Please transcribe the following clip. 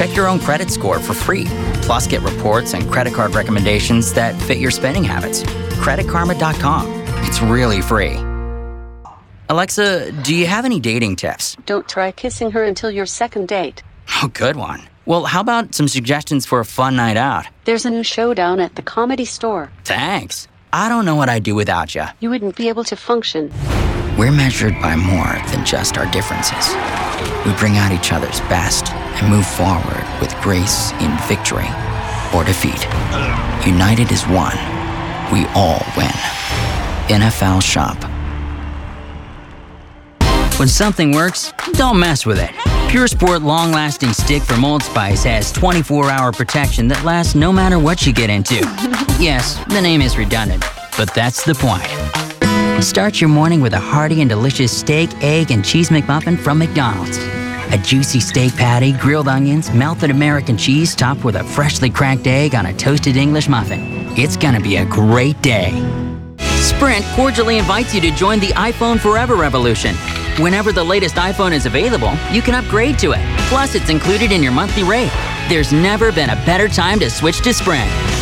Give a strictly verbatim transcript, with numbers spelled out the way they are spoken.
Check your own credit score for free. Plus, get reports and credit card recommendations that fit your spending habits. credit karma dot com. It's really free. Alexa, do you have any dating tips? Don't try kissing her until your second date. Oh, good one. Well, how about some suggestions for a fun night out? There's a new showdown at the Comedy Store. Thanks. I don't know what I'd do without you. You wouldn't be able to function. We're measured by more than just our differences. We bring out each other's best and move forward with grace in victory or defeat. United as one, we all win. N F L Shop. When something works, don't mess with it. Pure Sport long-lasting stick from Old Spice has twenty-four hour protection that lasts no matter what you get into. Yes, the name is redundant, but that's the point. Start your morning with a hearty and delicious steak, egg, and cheese McMuffin from McDonald's. A juicy steak patty, grilled onions, melted American cheese topped with a freshly cracked egg on a toasted English muffin. It's gonna be a great day. Sprint cordially invites you to join the iPhone Forever revolution. Whenever the latest iPhone is available, you can upgrade to it. Plus, it's included in your monthly rate. There's never been a better time to switch to Sprint.